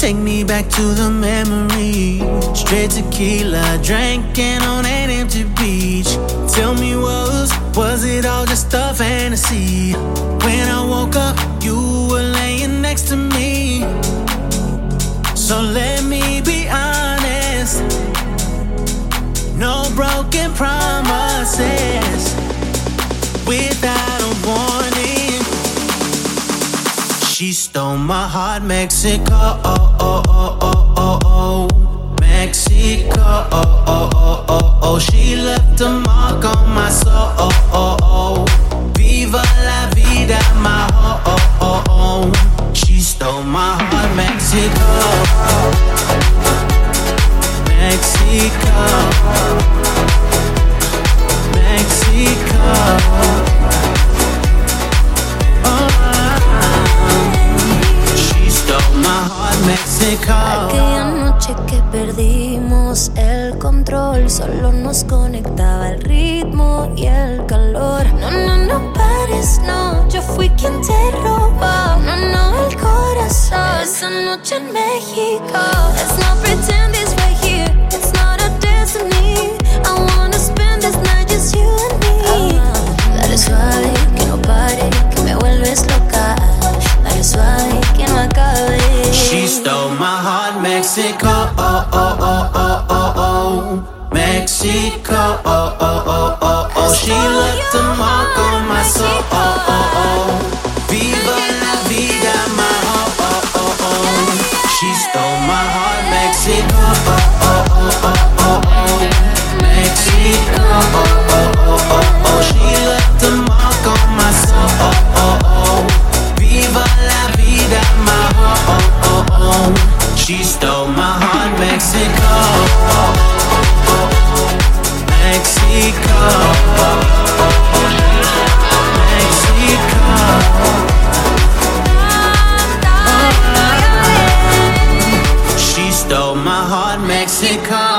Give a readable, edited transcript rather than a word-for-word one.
Take me back to the memory. Straight tequila, drinking on an empty beach. Tell me, was it all just a fantasy? When I woke up, you were laying next to me. So let me be honest, no broken promises without a warning. She stole my heart, Mexico, Mexico, she left a mark on my soul. Viva la vida, my home. She stole my heart, Mexico, Mexico, Mexico. She stole my heart, Mexico. Aquella noche que perdimos el control, solo nos conectaba el ritmo y el calor. No, no, no pares, no, yo fui quien te robó. No, no, el corazón. Esa noche en México. Let's not pretend it's right here, it's not a destiny. I wanna spend this night just you and me. Dale suave, que no pare, que me vuelves loca. Dale suave, que no acabe. She stole my heart, Mexico, Mexico, she left a mark on my soul. Viva la vida, my home. She stole my heart, Mexico, Mexico, she left a mark on my soul. Viva la vida, my home. She stole my heart, Mexico, Mexico, Mexico. She stole my heart, Mexico.